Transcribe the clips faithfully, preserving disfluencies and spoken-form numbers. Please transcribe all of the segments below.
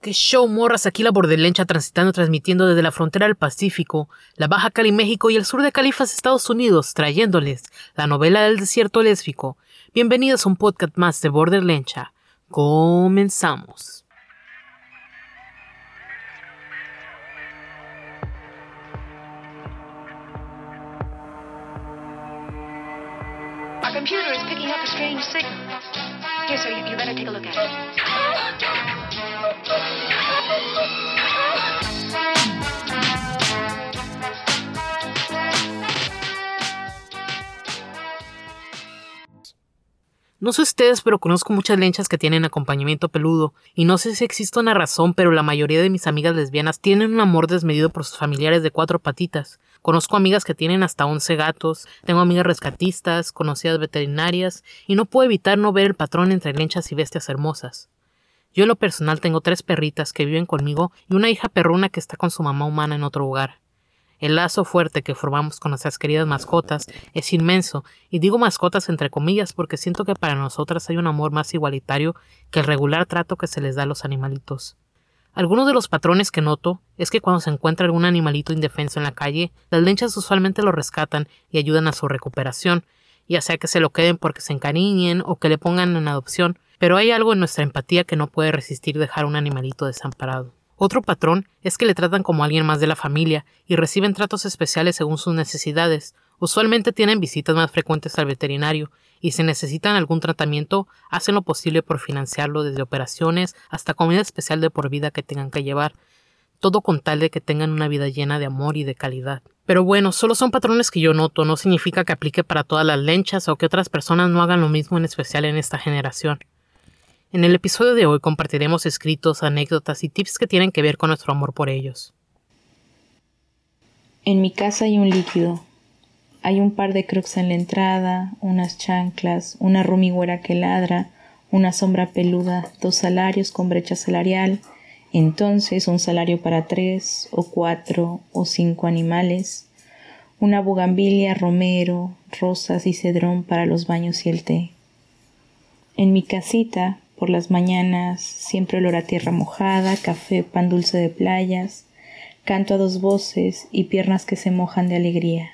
¡Qué show, morras! Aquí la Borderlencha transitando, transmitiendo desde la frontera del Pacífico, la Baja Cali, México y el sur de Califas, Estados Unidos, trayéndoles la novela del desierto lésbico. Bienvenidos a un podcast más de Borderlencha. Comenzamos. Our computer is picking up a strange signal. Here, sir, you, you better take a look at it. No sé ustedes, pero conozco muchas lenchas que tienen acompañamiento peludo, y no sé si existe una razón, pero la mayoría de mis amigas lesbianas tienen un amor desmedido por sus familiares de cuatro patitas. Conozco amigas que tienen hasta once gatos, tengo amigas rescatistas, conocidas veterinarias, y no puedo evitar no ver el patrón entre lenchas y bestias hermosas. Yo en lo personal tengo tres perritas que viven conmigo y una hija perruna que está con su mamá humana en otro lugar. El lazo fuerte que formamos con nuestras queridas mascotas es inmenso, y digo mascotas entre comillas porque siento que para nosotras hay un amor más igualitario que el regular trato que se les da a los animalitos. Algunos de los patrones que noto es que cuando se encuentra algún animalito indefenso en la calle, las lenchas usualmente lo rescatan y ayudan a su recuperación, ya sea que se lo queden porque se encariñen o que le pongan en adopción, pero hay algo en nuestra empatía que no puede resistir dejar un animalito desamparado. Otro patrón es que le tratan como alguien más de la familia y reciben tratos especiales según sus necesidades. Usualmente tienen visitas más frecuentes al veterinario y si necesitan algún tratamiento, hacen lo posible por financiarlo desde operaciones hasta comida especial de por vida que tengan que llevar. Todo con tal de que tengan una vida llena de amor y de calidad. Pero bueno, solo son patrones que yo noto, no significa que aplique para todas las lenchas o que otras personas no hagan lo mismo, en especial en esta generación. En el episodio de hoy compartiremos escritos, anécdotas y tips que tienen que ver con nuestro amor por ellos. En mi casa hay un líquido. Hay un par de crocs en la entrada, unas chanclas, una rumigüera que ladra, una sombra peluda, dos salarios con brecha salarial, entonces un salario para tres, o cuatro, o cinco animales, una bugambilia, romero, rosas y cedrón para los baños y el té. En mi casita, por las mañanas, siempre olor a tierra mojada, café, pan dulce de playas, canto a dos voces y piernas que se mojan de alegría.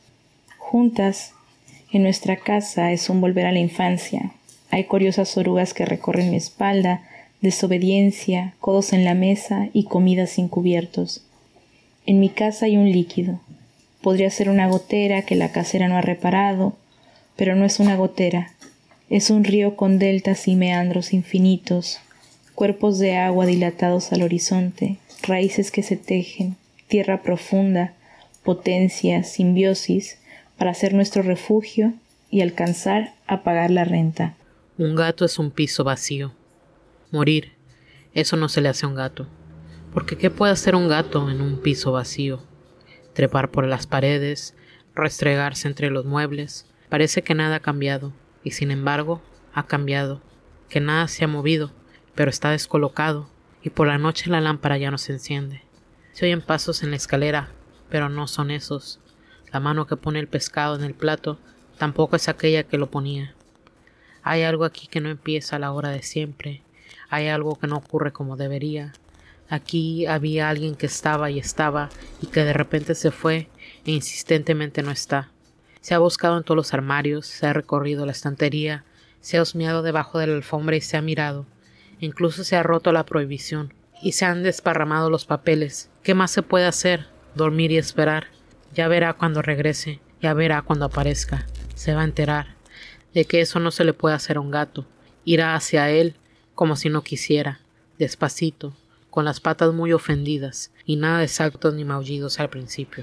Juntas, en nuestra casa es un volver a la infancia. Hay curiosas orugas que recorren mi espalda, desobediencia, codos en la mesa y comida sin cubiertos. En mi casa hay un líquido. Podría ser una gotera que la casera no ha reparado, pero no es una gotera. Es un río con deltas y meandros infinitos, cuerpos de agua dilatados al horizonte, raíces que se tejen, tierra profunda, potencia, simbiosis, para ser nuestro refugio y alcanzar a pagar la renta. Un gato es un piso vacío. Morir, eso no se le hace a un gato. Porque ¿qué puede hacer un gato en un piso vacío? Trepar por las paredes, restregarse entre los muebles. Parece que nada ha cambiado. Y sin embargo, ha cambiado, que nada se ha movido, pero está descolocado, y por la noche la lámpara ya no se enciende. Se oyen pasos en la escalera, pero no son esos. La mano que pone el pescado en el plato tampoco es aquella que lo ponía. Hay algo aquí que no empieza a la hora de siempre, hay algo que no ocurre como debería. Aquí había alguien que estaba y estaba, y que de repente se fue, e insistentemente no está. Se ha buscado en todos los armarios, se ha recorrido la estantería, se ha husmeado debajo de la alfombra y se ha mirado. Incluso se ha roto la prohibición y se han desparramado los papeles. ¿Qué más se puede hacer? Dormir y esperar. Ya verá cuando regrese, ya verá cuando aparezca. Se va a enterar de que eso no se le puede hacer a un gato. Irá hacia él como si no quisiera, despacito, con las patas muy ofendidas y nada de saltos ni maullidos al principio.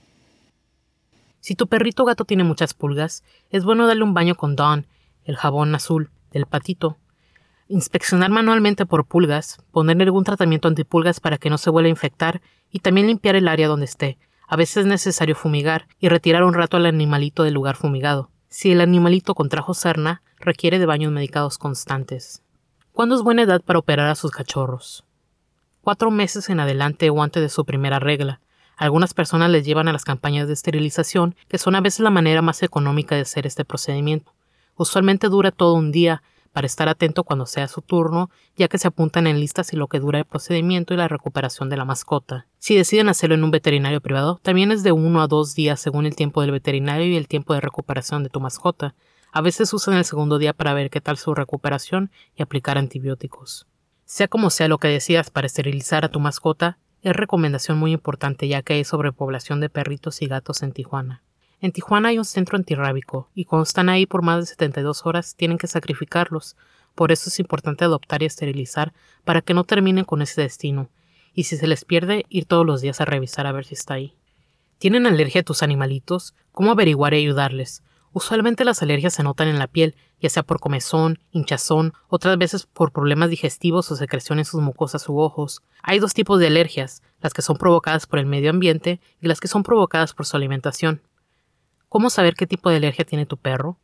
Si tu perrito o gato tiene muchas pulgas, es bueno darle un baño con Dawn, el jabón azul del patito. Inspeccionar manualmente por pulgas, ponerle algún tratamiento antipulgas para que no se vuelva a infectar y también limpiar el área donde esté. A veces es necesario fumigar y retirar un rato al animalito del lugar fumigado. Si el animalito contrajo sarna, requiere de baños medicados constantes. ¿Cuándo es buena edad para operar a sus cachorros? Cuatro meses en adelante o antes de su primera regla. Algunas personas les llevan a las campañas de esterilización, que son a veces la manera más económica de hacer este procedimiento. Usualmente dura todo un día, para estar atento cuando sea su turno, ya que se apuntan en listas y lo que dura el procedimiento y la recuperación de la mascota. Si deciden hacerlo en un veterinario privado, también es de uno a dos días según el tiempo del veterinario y el tiempo de recuperación de tu mascota. A veces usan el segundo día para ver qué tal su recuperación y aplicar antibióticos. Sea como sea lo que decidas para esterilizar a tu mascota, es recomendación muy importante ya que hay sobrepoblación de perritos y gatos en Tijuana. En Tijuana hay un centro antirrábico y cuando están ahí por más de setenta y dos horas tienen que sacrificarlos. Por eso es importante adoptar y esterilizar para que no terminen con ese destino. Y si se les pierde, ir todos los días a revisar a ver si está ahí. ¿Tienen alergia a tus animalitos? ¿Cómo averiguar y ayudarles? Usualmente las alergias se notan en la piel, ya sea por comezón, hinchazón, otras veces por problemas digestivos o secreción en sus mucosas u ojos. Hay dos tipos de alergias, las que son provocadas por el medio ambiente y las que son provocadas por su alimentación. ¿Cómo saber qué tipo de alergia tiene tu perro?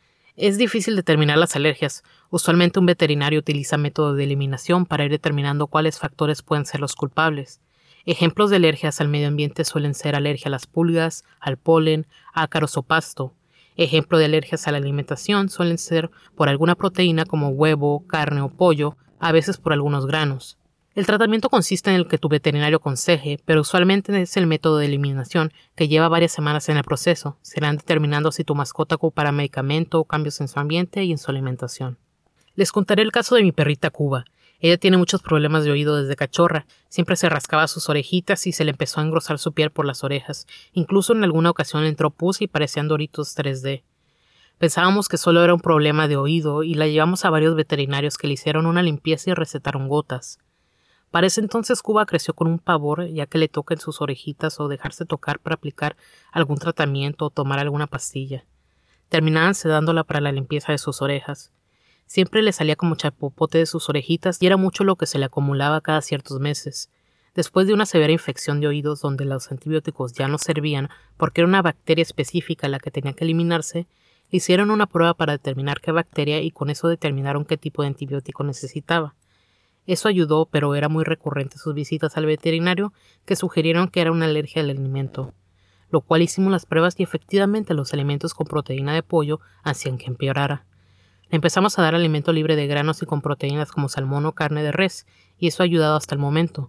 Es difícil determinar las alergias. Usualmente un veterinario utiliza métodos de eliminación para ir determinando cuáles factores pueden ser los culpables. Ejemplos de alergias al medio ambiente suelen ser alergia a las pulgas, al polen, ácaros o pasto. Ejemplo de alergias a la alimentación suelen ser por alguna proteína como huevo, carne o pollo, a veces por algunos granos. El tratamiento consiste en el que tu veterinario aconseje, pero usualmente es el método de eliminación, que lleva varias semanas en el proceso. Serán determinando si tu mascota ocupará medicamento o cambios en su ambiente y en su alimentación. Les contaré el caso de mi perrita Cuba. Ella tiene muchos problemas de oído desde cachorra. Siempre se rascaba sus orejitas y se le empezó a engrosar su piel por las orejas. Incluso en alguna ocasión le entró pus y parecían Doritos tres D. Pensábamos que solo era un problema de oído y la llevamos a varios veterinarios que le hicieron una limpieza y recetaron gotas. Para ese entonces Cuba creció con un pavor ya que le toquen sus orejitas o dejarse tocar para aplicar algún tratamiento o tomar alguna pastilla. Terminaban sedándola para la limpieza de sus orejas. Siempre le salía como chapopote de sus orejitas y era mucho lo que se le acumulaba cada ciertos meses. Después de una severa infección de oídos donde los antibióticos ya no servían porque era una bacteria específica la que tenía que eliminarse, le hicieron una prueba para determinar qué bacteria y con eso determinaron qué tipo de antibiótico necesitaba. Eso ayudó, pero era muy recurrente sus visitas al veterinario que sugirieron que era una alergia al alimento, lo cual hicimos las pruebas y efectivamente los alimentos con proteína de pollo hacían que empeorara. Le empezamos a dar alimento libre de granos y con proteínas como salmón o carne de res, y eso ha ayudado hasta el momento.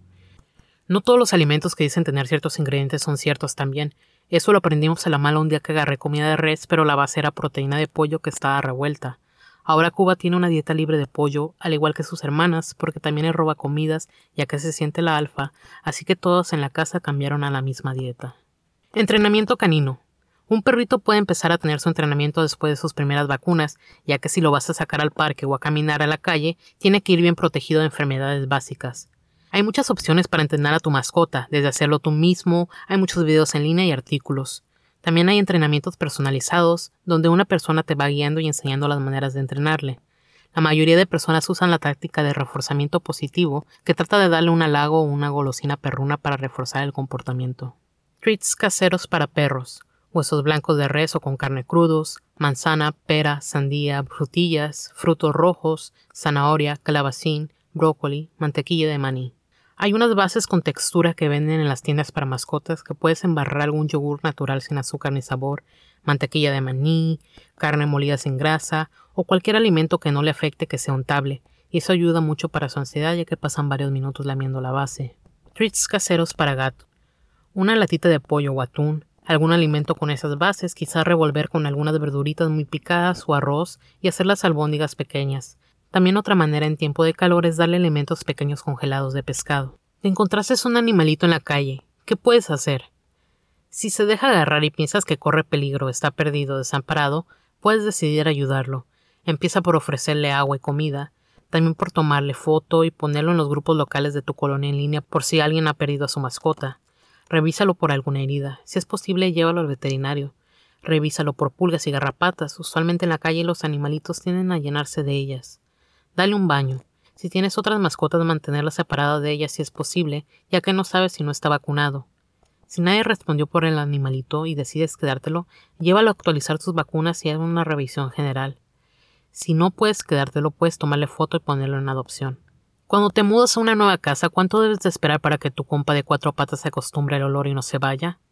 No todos los alimentos que dicen tener ciertos ingredientes son ciertos también. Eso lo aprendimos a la mala un día que agarré comida de res, pero la base era proteína de pollo que estaba revuelta. Ahora Cuba tiene una dieta libre de pollo, al igual que sus hermanas, porque también le roba comidas, ya que se siente la alfa, así que todos en la casa cambiaron a la misma dieta. Entrenamiento canino. Un perrito puede empezar a tener su entrenamiento después de sus primeras vacunas, ya que si lo vas a sacar al parque o a caminar a la calle, tiene que ir bien protegido de enfermedades básicas. Hay muchas opciones para entrenar a tu mascota, desde hacerlo tú mismo, hay muchos videos en línea y artículos. También hay entrenamientos personalizados, donde una persona te va guiando y enseñando las maneras de entrenarle. La mayoría de personas usan la táctica de reforzamiento positivo, que trata de darle un halago o una golosina perruna para reforzar el comportamiento. Treats caseros para perros. Huesos blancos de res o con carne crudos, manzana, pera, sandía, frutillas, frutos rojos, zanahoria, calabacín, brócoli, mantequilla de maní. Hay unas bases con textura que venden en las tiendas para mascotas que puedes embarrar algún yogur natural sin azúcar ni sabor, mantequilla de maní, carne molida sin grasa o cualquier alimento que no le afecte que sea untable, y eso ayuda mucho para su ansiedad ya que pasan varios minutos lamiendo la base. Treats caseros para gato. Una latita de pollo o atún, algún alimento con esas bases, quizás revolver con algunas verduritas muy picadas o arroz y hacer las albóndigas pequeñas. También otra manera en tiempo de calor es darle elementos pequeños congelados de pescado. Te encontraste un animalito en la calle. ¿Qué puedes hacer? Si se deja agarrar y piensas que corre peligro, está perdido, desamparado, puedes decidir ayudarlo. Empieza por ofrecerle agua y comida, también por tomarle foto y ponerlo en los grupos locales de tu colonia en línea por si alguien ha perdido a su mascota. Revísalo por alguna herida. Si es posible, llévalo al veterinario. Revísalo por pulgas y garrapatas. Usualmente en la calle los animalitos tienden a llenarse de ellas. Dale un baño. Si tienes otras mascotas, mantenerlas separadas de ellas si es posible, ya que no sabes si no está vacunado. Si nadie respondió por el animalito y decides quedártelo, llévalo a actualizar tus vacunas y haz una revisión general. Si no puedes quedártelo, puedes tomarle foto y ponerlo en adopción. Cuando te mudas a una nueva casa, ¿cuánto debes de esperar para que tu compa de cuatro patas se acostumbre al olor y no se vaya?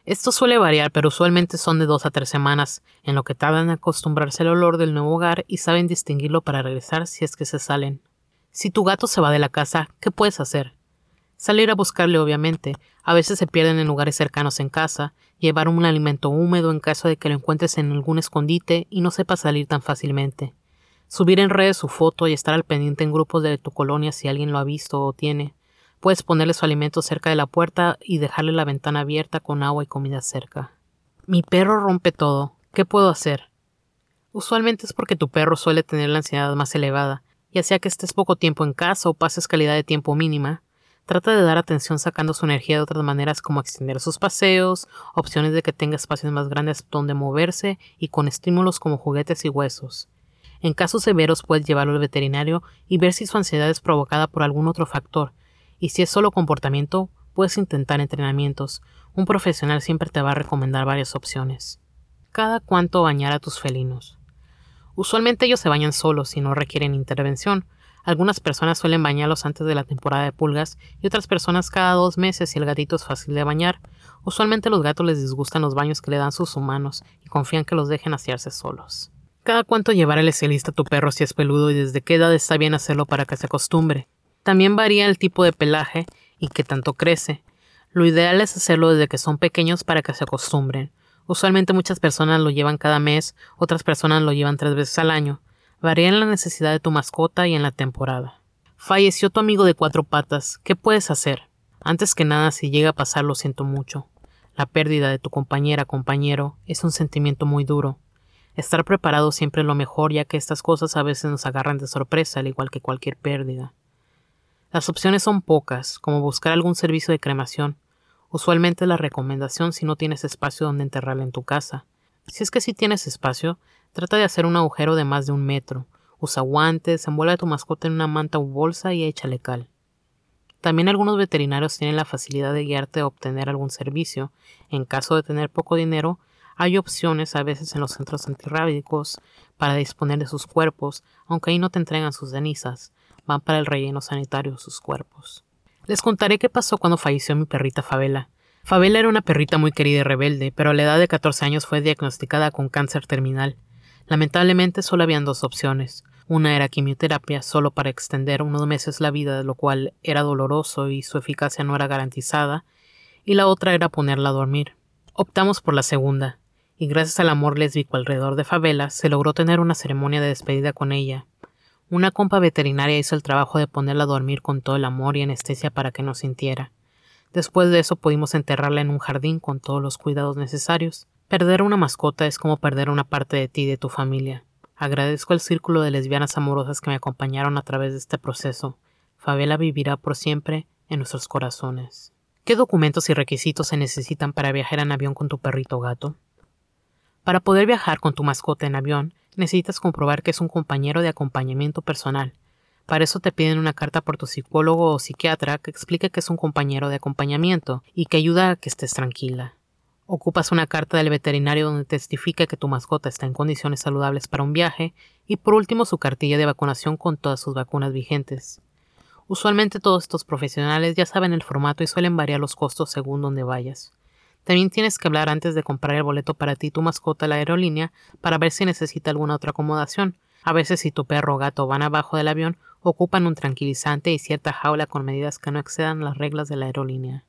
Esto suele variar, pero usualmente son de dos a tres semanas, en lo que tardan en acostumbrarse al olor del nuevo hogar y saben distinguirlo para regresar si es que se salen. Si tu gato se va de la casa, ¿qué puedes hacer? Salir a buscarle, obviamente. A veces se pierden en lugares cercanos en casa, llevar un alimento húmedo en caso de que lo encuentres en algún escondite y no sepa salir tan fácilmente. Subir en redes su foto y estar al pendiente en grupos de tu colonia si alguien lo ha visto o tiene. Puedes ponerle su alimento cerca de la puerta y dejarle la ventana abierta con agua y comida cerca. Mi perro rompe todo. ¿Qué puedo hacer? Usualmente es porque tu perro suele tener la ansiedad más elevada, ya sea que estés poco tiempo en casa o pases calidad de tiempo mínima. Trata de dar atención sacando su energía de otras maneras como extender sus paseos, opciones de que tenga espacios más grandes donde moverse y con estímulos como juguetes y huesos. En casos severos puedes llevarlo al veterinario y ver si su ansiedad es provocada por algún otro factor, y si es solo comportamiento, puedes intentar entrenamientos. Un profesional siempre te va a recomendar varias opciones. ¿Cada cuánto bañar a tus felinos? Usualmente ellos se bañan solos y no requieren intervención. Algunas personas suelen bañarlos antes de la temporada de pulgas y otras personas cada dos meses si el gatito es fácil de bañar. Usualmente a los gatos les disgustan los baños que le dan sus humanos y confían que los dejen asearse solos. ¿Cada cuánto llevar al estilista a tu perro si es peludo y desde qué edad está bien hacerlo para que se acostumbre? También varía el tipo de pelaje y qué tanto crece. Lo ideal es hacerlo desde que son pequeños para que se acostumbren. Usualmente muchas personas lo llevan cada mes, otras personas lo llevan tres veces al año. Varía en la necesidad de tu mascota y en la temporada. Falleció tu amigo de cuatro patas. ¿Qué puedes hacer? Antes que nada, si llega a pasar, lo siento mucho. La pérdida de tu compañera, compañero, es un sentimiento muy duro. Estar preparado siempre es lo mejor, ya que estas cosas a veces nos agarran de sorpresa, al igual que cualquier pérdida. Las opciones son pocas, como buscar algún servicio de cremación. Usualmente la recomendación si no tienes espacio donde enterrarla en tu casa. Si es que sí tienes espacio, trata de hacer un agujero de más de un metro. Usa guantes, envuelve a tu mascota en una manta u bolsa y échale cal. También algunos veterinarios tienen la facilidad de guiarte a obtener algún servicio. En caso de tener poco dinero, hay opciones a veces en los centros antirrábicos para disponer de sus cuerpos, aunque ahí no te entregan sus cenizas, van para el relleno sanitario sus cuerpos. Les contaré qué pasó cuando falleció mi perrita Fabela. Fabela era una perrita muy querida y rebelde, pero a la edad de catorce años fue diagnosticada con cáncer terminal. Lamentablemente solo habían dos opciones. Una era quimioterapia solo para extender unos meses la vida, lo cual era doloroso y su eficacia no era garantizada, y la otra era ponerla a dormir. Optamos por la segunda, y gracias al amor lésbico alrededor de Fabela, se logró tener una ceremonia de despedida con ella. Una compa veterinaria hizo el trabajo de ponerla a dormir con todo el amor y anestesia para que no sintiera. Después de eso pudimos enterrarla en un jardín con todos los cuidados necesarios. Perder una mascota es como perder una parte de ti y de tu familia. Agradezco al círculo de lesbianas amorosas que me acompañaron a través de este proceso. Fabela vivirá por siempre en nuestros corazones. ¿Qué documentos y requisitos se necesitan para viajar en avión con tu perrito o gato? Para poder viajar con tu mascota en avión, necesitas comprobar que es un compañero de acompañamiento personal. Para eso te piden una carta por tu psicólogo o psiquiatra que explique que es un compañero de acompañamiento y que ayuda a que estés tranquila. Ocupas una carta del veterinario donde testifica que tu mascota está en condiciones saludables para un viaje y por último su cartilla de vacunación con todas sus vacunas vigentes. Usualmente todos estos profesionales ya saben el formato y suelen variar los costos según donde vayas. También tienes que hablar antes de comprar el boleto para ti y tu mascota a la aerolínea para ver si necesita alguna otra acomodación. A veces si tu perro o gato van abajo del avión, ocupan un tranquilizante y cierta jaula con medidas que no excedan las reglas de la aerolínea.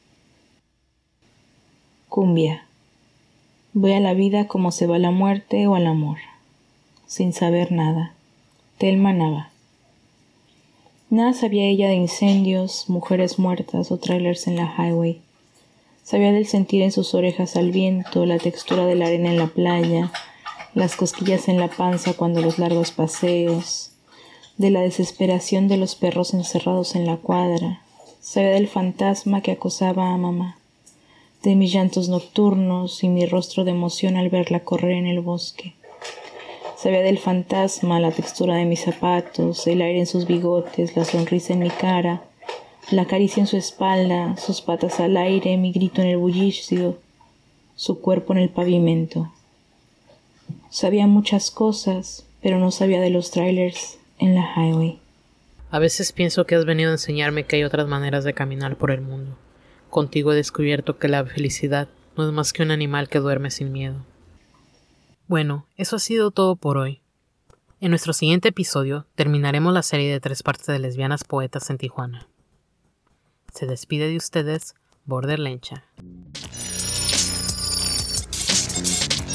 Cumbia. Voy a la vida como se va a la muerte o al amor, sin saber nada. Thelma Nava. Nada sabía ella de incendios, mujeres muertas o trailers en la highway. Sabía del sentir en sus orejas al viento, la textura de la arena en la playa, las cosquillas en la panza cuando los largos paseos, de la desesperación de los perros encerrados en la cuadra. Sabía del fantasma que acosaba a mamá, de mis llantos nocturnos y mi rostro de emoción al verla correr en el bosque. Sabía del fantasma, la textura de mis zapatos, el aire en sus bigotes, la sonrisa en mi cara, la caricia en su espalda, sus patas al aire, mi grito en el bullicio, su cuerpo en el pavimento. Sabía muchas cosas, pero no sabía de los trailers en la highway. A veces pienso que has venido a enseñarme que hay otras maneras de caminar por el mundo. Contigo he descubierto que la felicidad no es más que un animal que duerme sin miedo. Bueno, eso ha sido todo por hoy. En nuestro siguiente episodio terminaremos la serie de tres partes de lesbianas poetas en Tijuana. Se despide de ustedes, Border Lencha.